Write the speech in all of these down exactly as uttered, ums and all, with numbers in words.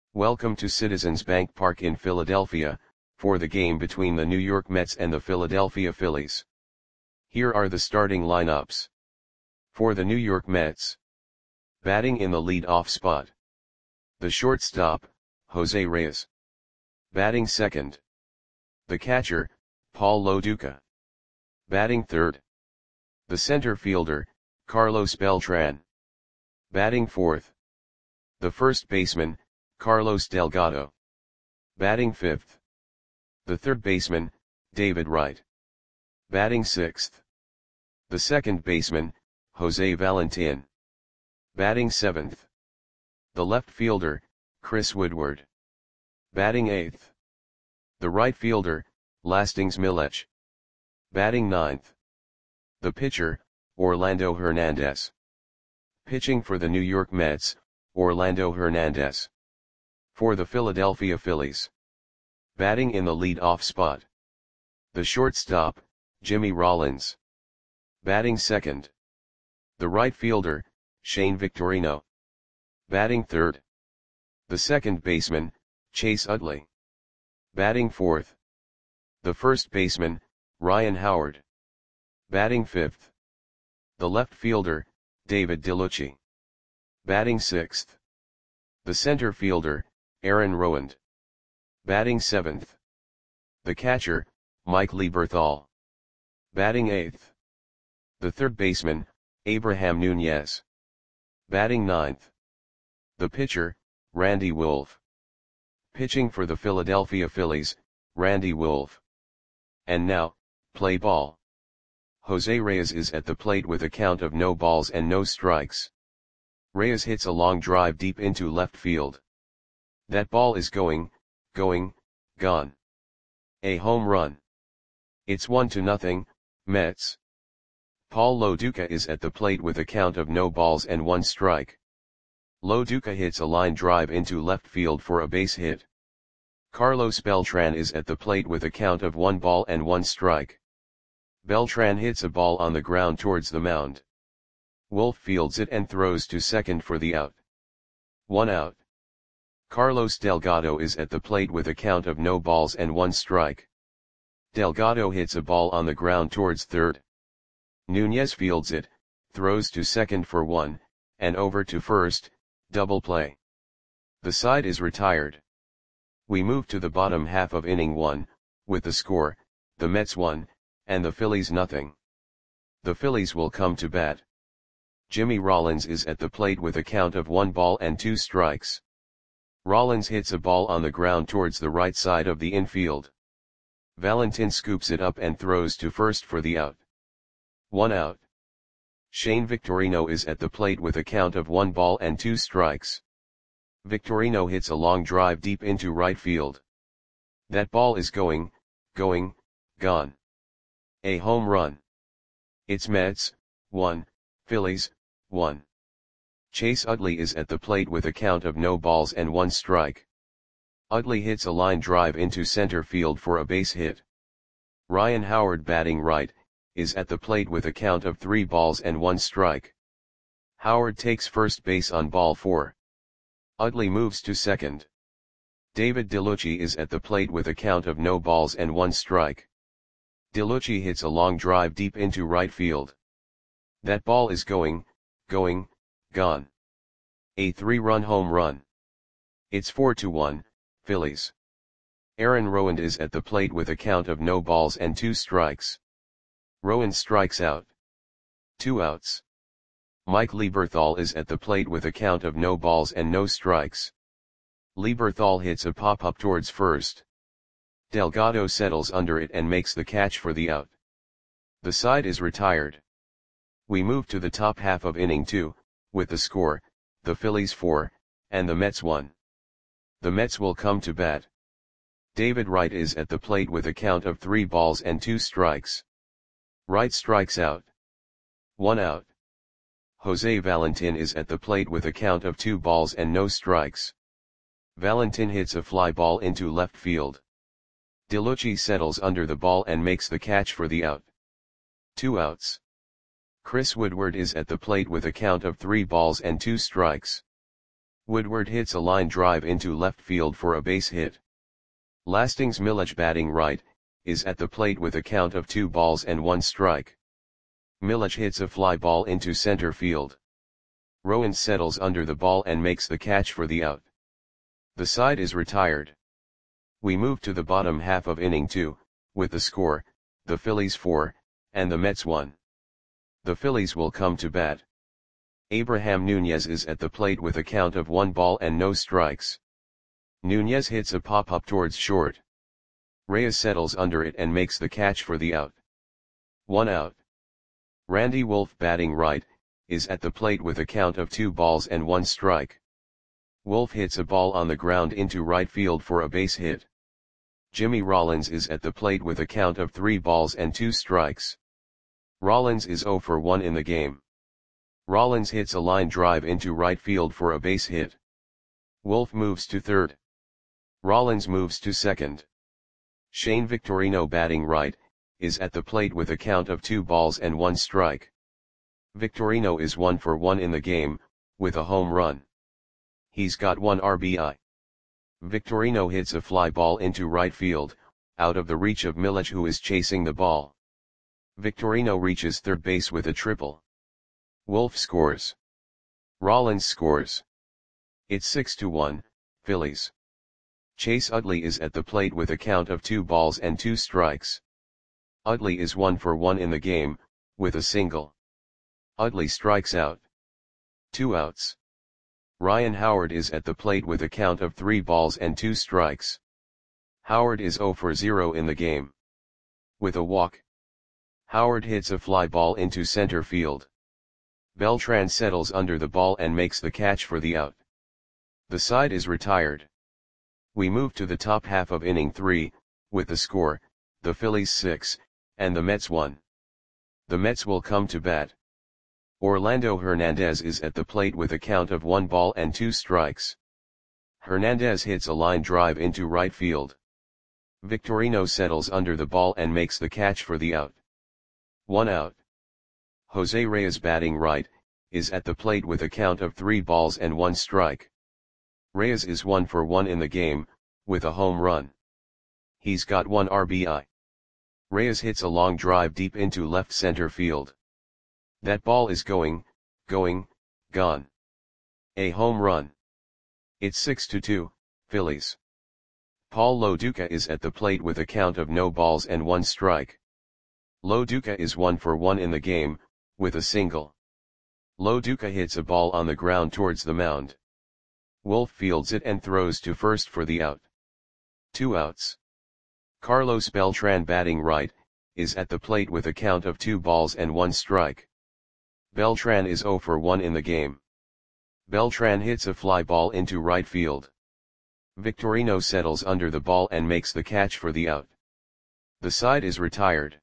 Welcome to Citizens Bank Park in Philadelphia, for the game between the New York Mets and the Philadelphia Phillies. Here are the starting lineups. For the New York Mets. Batting in the lead-off spot. The shortstop, Jose Reyes. Batting second. The catcher, Paul Lo Duca. Batting third. The center fielder, Carlos Beltran. Batting fourth. The first baseman, Carlos Delgado. Batting fifth. The third baseman, David Wright. Batting sixth. The second baseman, Jose Valentin. Batting seventh. The left fielder, Chris Woodward. Batting eighth. The right fielder, Lastings Milech. Batting ninth. The pitcher, Orlando Hernandez. Pitching for the New York Mets, Orlando Hernandez. For the Philadelphia Phillies. Batting in the lead-off spot. The shortstop, Jimmy Rollins. Batting second. The right fielder, Shane Victorino. Batting third. The second baseman, Chase Utley. Batting fourth. The first baseman, Ryan Howard. Batting fifth. The left fielder, David DeLucci. Batting sixth. The center fielder, Aaron Rowand. Batting seventh. The catcher, Mike Lieberthal. Batting eighth. The third baseman, Abraham Nunez. Batting ninth. The pitcher, Randy Wolf. Pitching for the Philadelphia Phillies, Randy Wolf. And now, play ball. Jose Reyes is at the plate with a count of no balls and no strikes. Reyes hits a long drive deep into left field. That ball is going, going, gone. A home run. It's one to nothing, Mets. Paul Lo Duca is at the plate with a count of no balls and one strike. Lo Duca hits a line drive into left field for a base hit. Carlos Beltran is at the plate with a count of one ball and one strike. Beltran hits a ball on the ground towards the mound. Wolf fields it and throws to second for the out. One out. Carlos Delgado is at the plate with a count of no balls and one strike. Delgado hits a ball on the ground towards third. Nunez fields it, throws to second for one, and over to first, double play. The side is retired. We move to the bottom half of inning one, with the score, the Mets one, and the Phillies nothing. The Phillies will come to bat. Jimmy Rollins is at the plate with a count of one ball and two strikes. Rollins hits a ball on the ground towards the right side of the infield. Valentin scoops it up and throws to first for the out. One out. Shane Victorino is at the plate with a count of one ball and two strikes. Victorino hits a long drive deep into right field. That ball is going, going, gone. A home run. It's Mets, one, Phillies, one. Chase Utley is at the plate with a count of no balls and one strike. Utley hits a line drive into center field for a base hit. Ryan Howard, batting right, is at the plate with a count of three balls and one strike. Howard takes first base on ball four. Utley moves to second. David DeLucci is at the plate with a count of no balls and one strike. DeLucci hits a long drive deep into right field. That ball is going, going, gone. A three-run home run. It's four to one, Phillies. Aaron Rowand is at the plate with a count of no balls and two strikes. Rowand strikes out. Two outs. Mike Lieberthal is at the plate with a count of no balls and no strikes. Lieberthal hits a pop-up towards first. Delgado settles under it and makes the catch for the out. The side is retired. We move to the top half of inning two, with the score, the Phillies four, and the Mets one. The Mets will come to bat. David Wright is at the plate with a count of three balls and two strikes. Wright strikes out. One out. Jose Valentin is at the plate with a count of two balls and no strikes. Valentin hits a fly ball into left field. DeLucci settles under the ball and makes the catch for the out. Two outs. Chris Woodward is at the plate with a count of three balls and two strikes. Woodward hits a line drive into left field for a base hit. Lastings Milledge batting right, is at the plate with a count of two balls and one strike. Milledge hits a fly ball into center field. Rowan settles under the ball and makes the catch for the out. The side is retired. We move to the bottom half of inning two, with the score, the Phillies four, and the Mets one. The Phillies will come to bat. Abraham Nunez is at the plate with a count of one ball and no strikes. Nunez hits a pop-up towards short. Reyes settles under it and makes the catch for the out. One out. Randy Wolf batting right, is at the plate with a count of two balls and one strike. Wolf hits a ball on the ground into right field for a base hit. Jimmy Rollins is at the plate with a count of three balls and two strikes. Rollins is oh for one in the game. Rollins hits a line drive into right field for a base hit. Wolf moves to third. Rollins moves to second. Shane Victorino batting right, is at the plate with a count of two balls and one strike. Victorino is one for one in the game, with a home run. He's got one R B I. Victorino hits a fly ball into right field, out of the reach of Milledge, who is chasing the ball. Victorino reaches third base with a triple. Wolf scores. Rollins scores. It's six to one, Phillies. Chase Utley is at the plate with a count of two balls and two strikes. Utley is one for one in the game, with a single. Utley strikes out. Two outs. Ryan Howard is at the plate with a count of three balls and two strikes. Howard is oh for zero in the game. With a walk. Howard hits a fly ball into center field. Beltran settles under the ball and makes the catch for the out. The side is retired. We move to the top half of inning three, with the score, the Phillies six, and the Mets one. The Mets will come to bat. Orlando Hernandez is at the plate with a count of one ball and two strikes. Hernandez hits a line drive into right field. Victorino settles under the ball and makes the catch for the out. One out. Jose Reyes batting right, is at the plate with a count of three balls and one strike. Reyes is one for one in the game, with a home run. He's got one R B I. Reyes hits a long drive deep into left center field. That ball is going, going, gone. A home run. It's six to two, Phillies. Paul Lo Duca is at the plate with a count of no balls and one strike. Lo Duca is one for one in the game, with a single. Lo Duca hits a ball on the ground towards the mound. Wolf fields it and throws to first for the out. Two outs. Carlos Beltran batting right, is at the plate with a count of two balls and one strike. Beltran is oh for one in the game. Beltran hits a fly ball into right field. Victorino settles under the ball and makes the catch for the out. The side is retired.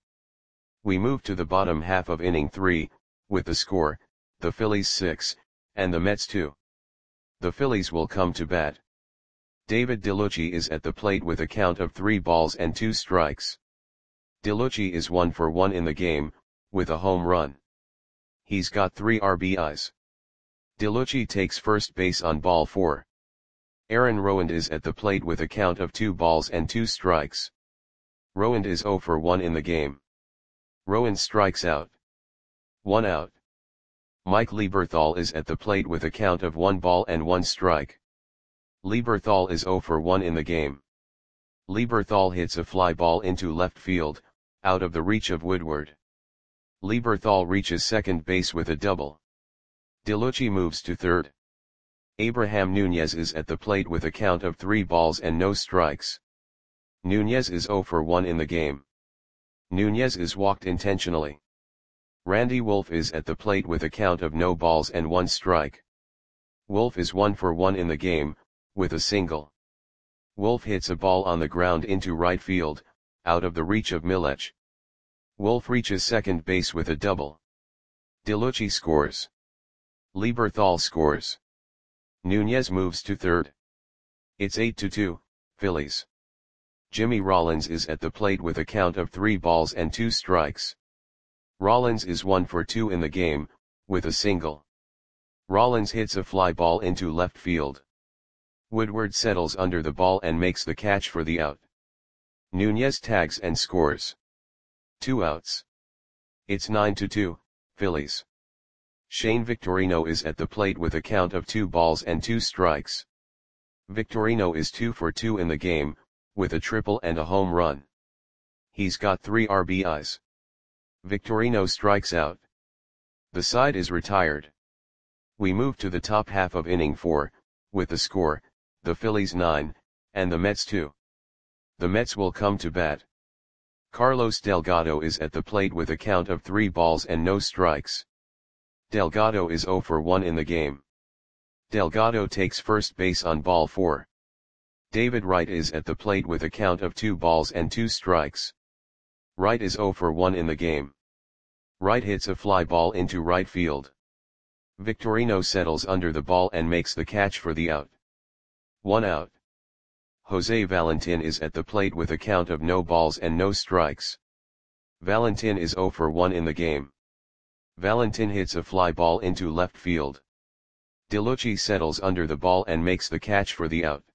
We move to the bottom half of inning three, with the score, the Phillies six, and the Mets two. The Phillies will come to bat. David DeLucci is at the plate with a count of three balls and two strikes. DeLucci is one for one in the game, with a home run. He's got three R B Is. DeLucci takes first base on ball four. Aaron Rowand is at the plate with a count of two balls and two strikes. Rowand is oh for one in the game. Rowand strikes out. One out. Mike Lieberthal is at the plate with a count of one ball and one strike. Lieberthal is oh for one in the game. Lieberthal hits a fly ball into left field, out of the reach of Woodward. Lieberthal reaches second base with a double. DeLucci moves to third. Abraham Nunez is at the plate with a count of three balls and no strikes. Nunez is oh for one in the game. Nunez is walked intentionally. Randy Wolf is at the plate with a count of no balls and one strike. Wolf is one for one in the game, with a single. Wolf hits a ball on the ground into right field, out of the reach of Milledge. Wolf reaches second base with a double. DeLucci scores. Lieberthal scores. Nunez moves to third. It's eight to two, Phillies. Jimmy Rollins is at the plate with a count of three balls and two strikes. Rollins is one for two in the game, with a single. Rollins hits a fly ball into left field. Woodward settles under the ball and makes the catch for the out. Nunez tags and scores. Two outs. It's nine to two, Phillies. Shane Victorino is at the plate with a count of two balls and two strikes. Victorino is two for two in the game, with a triple and a home run. He's got three R B Is. Victorino strikes out. The side is retired. We move to the top half of inning four, with the score, the Phillies nine, and the Mets two. The Mets will come to bat. Carlos Delgado is at the plate with a count of three balls and no strikes. Delgado is zero for one in the game. Delgado takes first base on ball four. David Wright is at the plate with a count of two balls and two strikes. Wright is zero for one in the game. Wright hits a fly ball into right field. Victorino settles under the ball and makes the catch for the out. One out. Jose Valentin is at the plate with a count of no balls and no strikes. Valentin is zero for one in the game. Valentin hits a fly ball into left field. DeLucci settles under the ball and makes the catch for the out.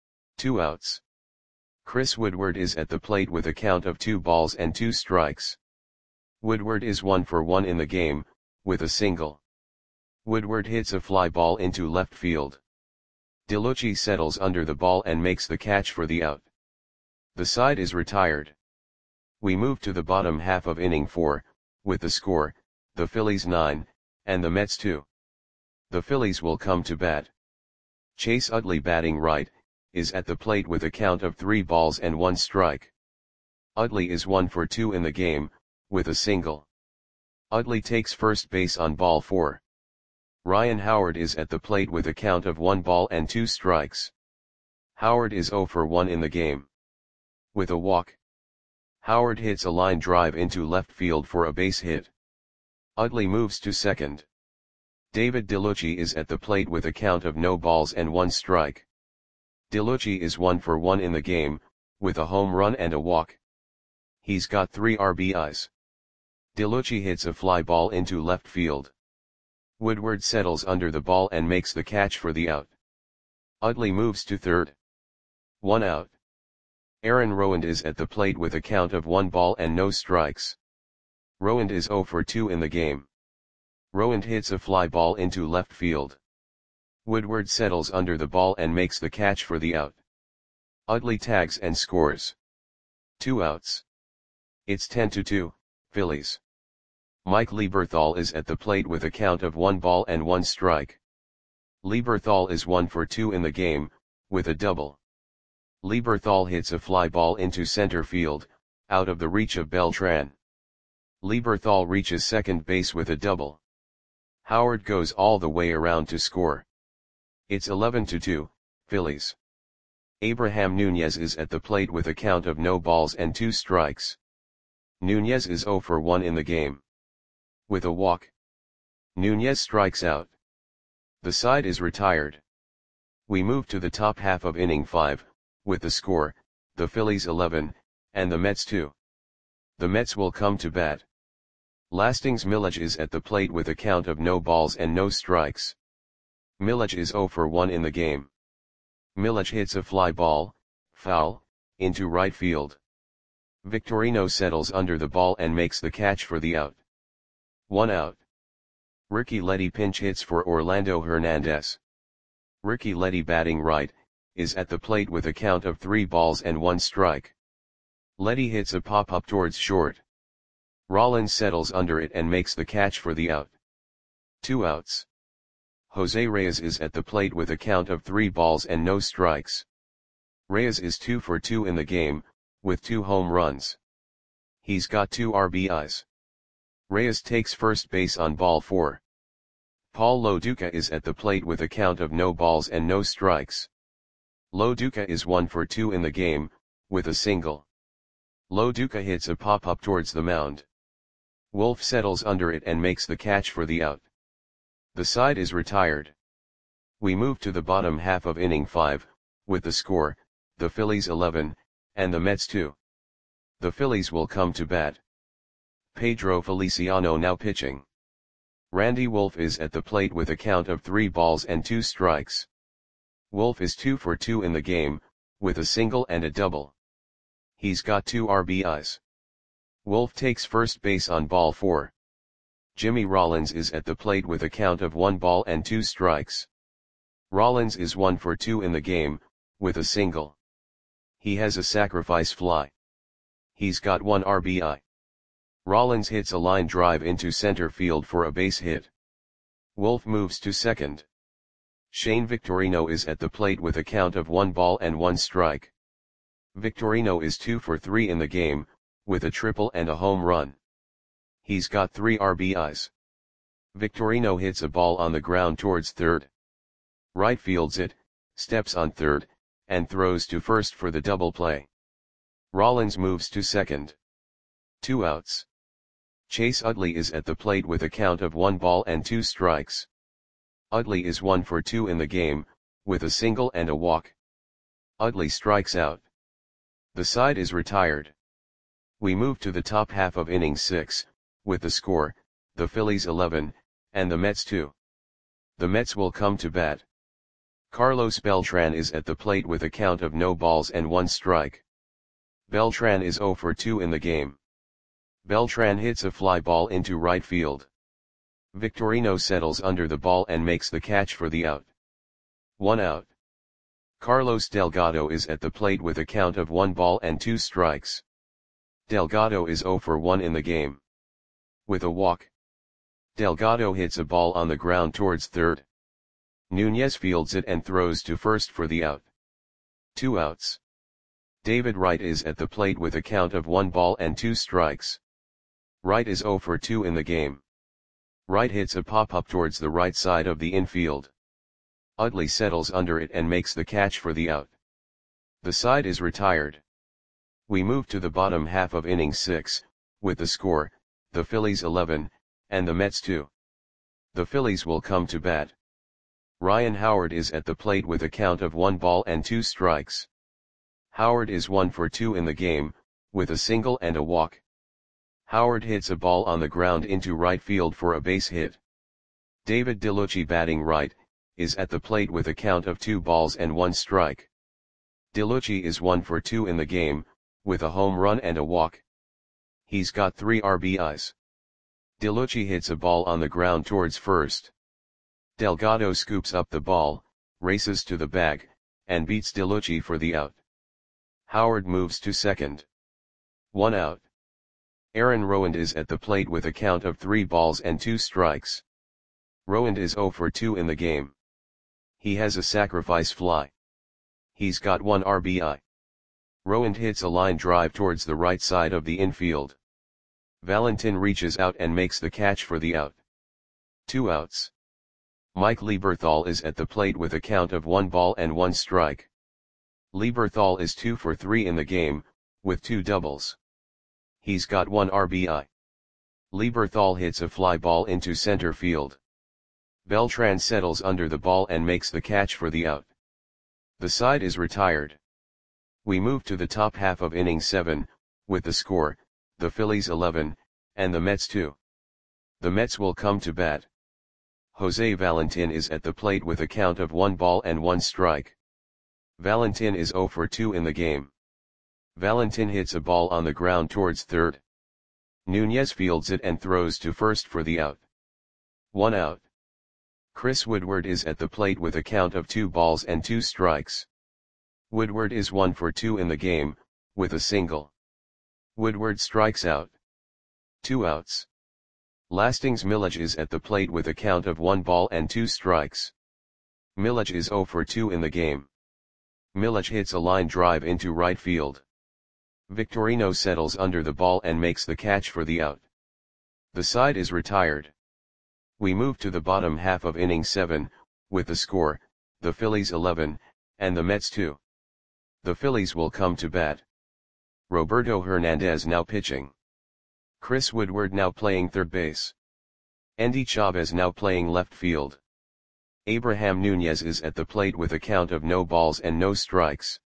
Two outs. Chris Woodward is at the plate with a count of two balls and two strikes. Woodward is one for one in the game, with a single. Woodward hits a fly ball into left field. DeLucci settles under the ball and makes the catch for the out. The side is retired. We move to the bottom half of inning four, with the score, the Phillies nine, and the Mets two. The Phillies will come to bat. Chase Utley, batting right, is at the plate with a count of three balls and one strike. Utley is one for two in the game, with a single. Utley takes first base on ball four. Ryan Howard is at the plate with a count of one ball and two strikes. Howard is zero for one in the game. With a walk. Howard hits a line drive into left field for a base hit. Utley moves to second. David DeLucci is at the plate with a count of no balls and one strike. DeLucci is one for one in the game, with a home run and a walk. He's got three R B Is. DeLucci hits a fly ball into left field. Woodward settles under the ball and makes the catch for the out. Utley moves to third. One out. Aaron Rowand is at the plate with a count of one ball and no strikes. Rowand is zero for two in the game. Rowand hits a fly ball into left field. Woodward settles under the ball and makes the catch for the out. Utley tags and scores. Two outs. It's ten to two, Phillies. Mike Lieberthal is at the plate with a count of one ball and one strike. Lieberthal is one for two in the game, with a double. Lieberthal hits a fly ball into center field, out of the reach of Beltran. Lieberthal reaches second base with a double. Howard goes all the way around to score. It's eleven to two, Phillies. Abraham Nunez is at the plate with a count of no balls and two strikes. Nunez is zero for one in the game. With a walk. Nunez strikes out. The side is retired. We move to the top half of inning five, with the score, the Phillies eleven, and the Mets two. The Mets will come to bat. Lastings Milledge is at the plate with a count of no balls and no strikes. Milledge is zero for one in the game. Milledge hits a fly ball, foul, into right field. Victorino settles under the ball and makes the catch for the out. One out. Ricky Leddy pinch hits for Orlando Hernandez. Ricky Leddy, batting right, is at the plate with a count of three balls and one strike. Leddy hits a pop-up towards short. Rollins settles under it and makes the catch for the out. Two outs. Jose Reyes is at the plate with a count of three balls and no strikes. Reyes is two for two in the game, with two home runs. He's got two R B Is. Reyes takes first base on ball four. Paul Loduca is at the plate with a count of no balls and no strikes. Loduca is one for two in the game, with a single. Loduca hits a pop-up towards the mound. Wolf settles under it and makes the catch for the out. The side is retired. We move to the bottom half of inning five, with the score, the Phillies eleven, and the Mets two. The Phillies will come to bat. Pedro Feliciano now pitching. Randy Wolf is at the plate with a count of three balls and two strikes. Wolf is two for two in the game, with a single and a double. He's got two R B Is. Wolf takes first base on ball four. Jimmy Rollins is at the plate with a count of one ball and two strikes. Rollins is one for two in the game, with a single. He has a sacrifice fly. He's got one R B I. Rollins hits a line drive into center field for a base hit. Wolf moves to second. Shane Victorino is at the plate with a count of one ball and one strike. Victorino is two for three in the game, with a triple and a home run. He's got three R B Is. Victorino hits a ball on the ground towards third. Right fields it, steps on third, and throws to first for the double play. Rollins moves to second. Two outs. Chase Utley is at the plate with a count of one ball and two strikes. Utley is one for two in the game, with a single and a walk. Utley strikes out. The side is retired. We move to the top half of inning six, with the score, the Phillies eleven, and the Mets two. The Mets will come to bat. Carlos Beltran is at the plate with a count of no balls and one strike. Beltran is zero for two in the game. Beltran hits a fly ball into right field. Victorino settles under the ball and makes the catch for the out. One out. Carlos Delgado is at the plate with a count of one ball and two strikes. Delgado is zero for one in the game. With a walk. Delgado hits a ball on the ground towards third. Nunez fields it and throws to first for the out. Two outs. David Wright is at the plate with a count of one ball and two strikes. Wright is zero for two in the game. Wright hits a pop-up towards the right side of the infield. Utley settles under it and makes the catch for the out. The side is retired. We move to the bottom half of inning six, with the score, the Phillies eleven, and the Mets two. The Phillies will come to bat. Ryan Howard is at the plate with a count of one ball and two strikes. Howard is one for two in the game, with a single and a walk. Howard hits a ball on the ground into right field for a base hit. David DeLucci, batting right, is at the plate with a count of two balls and one strike. DeLucci is one for two in the game, with a home run and a walk. He's got three R B Is. DeLucci hits a ball on the ground towards first. Delgado scoops up the ball, races to the bag, and beats DeLucci for the out. Howard moves to second. One out. Aaron Rowand is at the plate with a count of three balls and two strikes. Rowand is zero for two in the game. He has a sacrifice fly. He's got one R B I. Rowand hits a line drive towards the right side of the infield. Valentin reaches out and makes the catch for the out. Two outs. Mike Lieberthal is at the plate with a count of one ball and one strike. Lieberthal is two for three in the game, with two doubles. He's got one R B I. Lieberthal hits a fly ball into center field. Beltran settles under the ball and makes the catch for the out. The side is retired. We move to the top half of inning seven, with the score, the Phillies eleven, and the Mets two. The Mets will come to bat. Jose Valentin is at the plate with a count of one ball and one strike. Valentin is zero for two in the game. Valentin hits a ball on the ground towards third. Nunez fields it and throws to first for the out. One out. Chris Woodward is at the plate with a count of two balls and two strikes. Woodward is one for two in the game, with a single. Woodward strikes out. Two outs. Lastings Milledge is at the plate with a count of one ball and two strikes. Milledge is zero for two in the game. Milledge hits a line drive into right field. Victorino settles under the ball and makes the catch for the out. The side is retired. We move to the bottom half of inning seven, with the score, the Phillies eleven, and the Mets two. The Phillies will come to bat. Roberto Hernandez now pitching. Chris Woodward now playing third base. Andy Chavez now playing left field. Abraham Nunez is at the plate with a count of no balls and no strikes.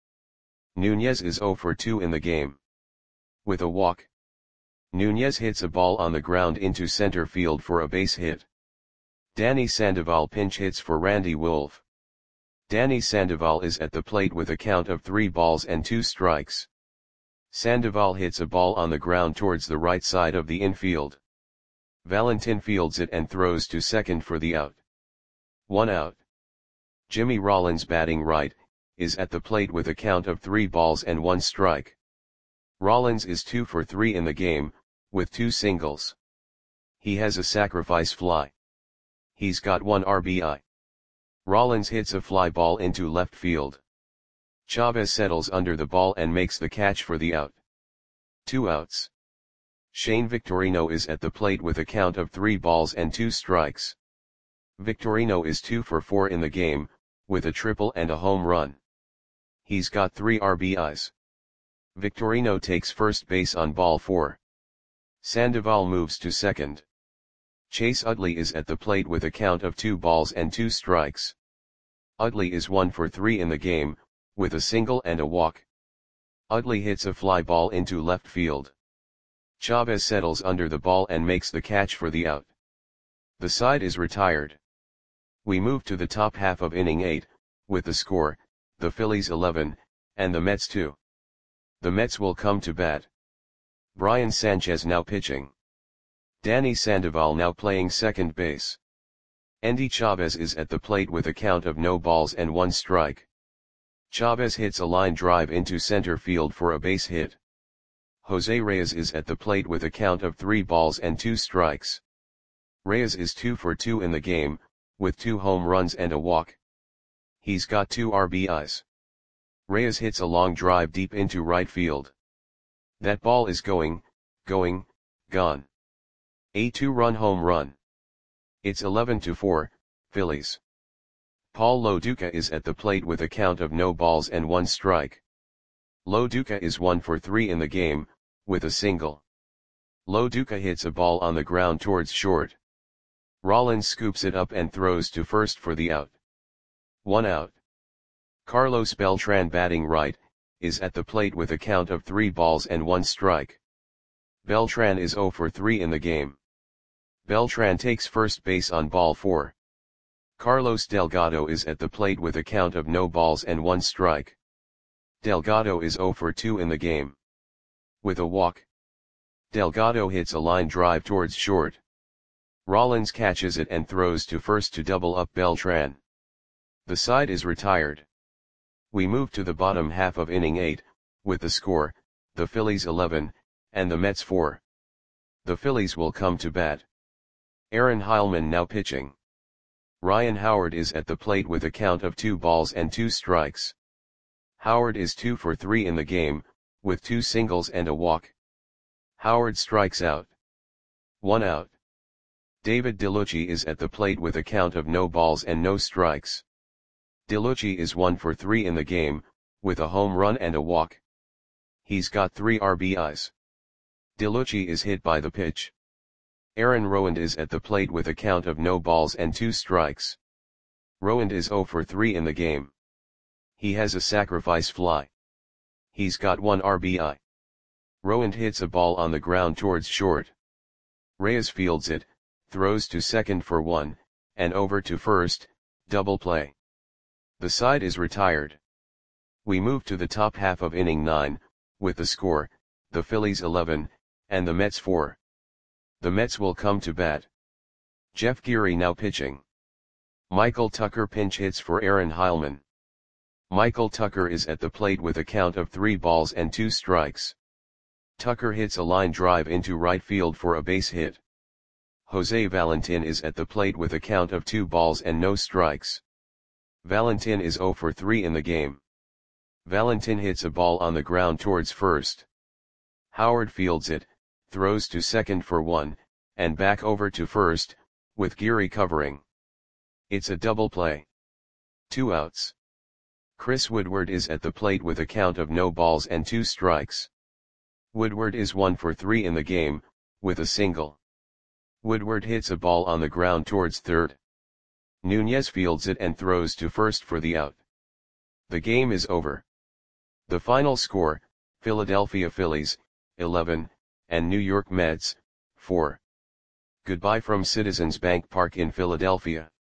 Nunez is zero for two in the game. With a walk. Nunez hits a ball on the ground into center field for a base hit. Danny Sandoval pinch hits for Randy Wolf. Danny Sandoval is at the plate with a count of three balls and two strikes. Sandoval hits a ball on the ground towards the right side of the infield. Valentin fields it and throws to second for the out. One out. Jimmy Rollins, batting right, is at the plate with a count of three balls and one strike. Rollins is two for three in the game, with two singles. He has a sacrifice fly. He's got one R B I. Rollins hits a fly ball into left field. Chavez settles under the ball and makes the catch for the out. Two outs. Shane Victorino is at the plate with a count of three balls and two strikes. Victorino is two for four in the game, with a triple and a home run. He's got three R B Is. Victorino takes first base on ball four. Sandoval moves to second. Chase Utley is at the plate with a count of two balls and two strikes. Utley is one for three in the game, with a single and a walk. Utley hits a fly ball into left field. Chavez settles under the ball and makes the catch for the out. The side is retired. We move to the top half of inning eight, with the score, the Phillies eleven, and the Mets two. The Mets will come to bat. Brian Sanchez now pitching. Danny Sandoval now playing second base. Endy Chavez is at the plate with a count of no balls and one strike. Chavez hits a line drive into center field for a base hit. Jose Reyes is at the plate with a count of three balls and two strikes. Reyes is two for two in the game, with two home runs and a walk. He's got two R B Is. Reyes hits a long drive deep into right field. That ball is going, going, gone. A two-run home run. It's eleven to four, Phillies. Paul Lo Duca is at the plate with a count of no balls and one strike. Lo Duca is one for three in the game, with a single. Lo Duca hits a ball on the ground towards short. Rollins scoops it up and throws to first for the out. One out. Carlos Beltran, batting right, is at the plate with a count of three balls and one strike. Beltran is zero for three in the game. Beltran takes first base on ball four. Carlos Delgado is at the plate with a count of no balls and one strike. Delgado is zero for two in the game. With a walk. Delgado hits a line drive towards short. Rollins catches it and throws to first to double up Beltran. The side is retired. We move to the bottom half of inning eight, with the score, the Phillies eleven, and the Mets four. The Phillies will come to bat. Aaron Heilman now pitching. Ryan Howard is at the plate with a count of two balls and two strikes. Howard is two for three in the game, with two singles and a walk. Howard strikes out. One out. David DeLucci is at the plate with a count of no balls and no strikes. DeLucci is one for three in the game, with a home run and a walk. He's got three R B Is. DeLucci is hit by the pitch. Aaron Rowand is at the plate with a count of no balls and two strikes. Rowand is zero for three in the game. He has a sacrifice fly. He's got one R B I. Rowand hits a ball on the ground towards short. Reyes fields it, throws to second for one, and over to first, double play. The side is retired. We move to the top half of inning nine, with the score, the Phillies eleven, and the Mets four. The Mets will come to bat. Jeff Geary now pitching. Michael Tucker pinch hits for Aaron Heilman. Michael Tucker is at the plate with a count of three balls and two strikes. Tucker hits a line drive into right field for a base hit. Jose Valentin is at the plate with a count of two balls and no strikes. Valentin is zero for three in the game. Valentin hits a ball on the ground towards first. Howard fields it, throws to second for one, and back over to first, with Geary covering. It's a double play. Two outs. Chris Woodward is at the plate with a count of no balls and two strikes. Woodward is one for three in the game, with a single. Woodward hits a ball on the ground towards third. Nunez fields it and throws to first for the out. The game is over. The final score, Philadelphia Phillies, eleven, and New York Mets, four. Goodbye from Citizens Bank Park in Philadelphia.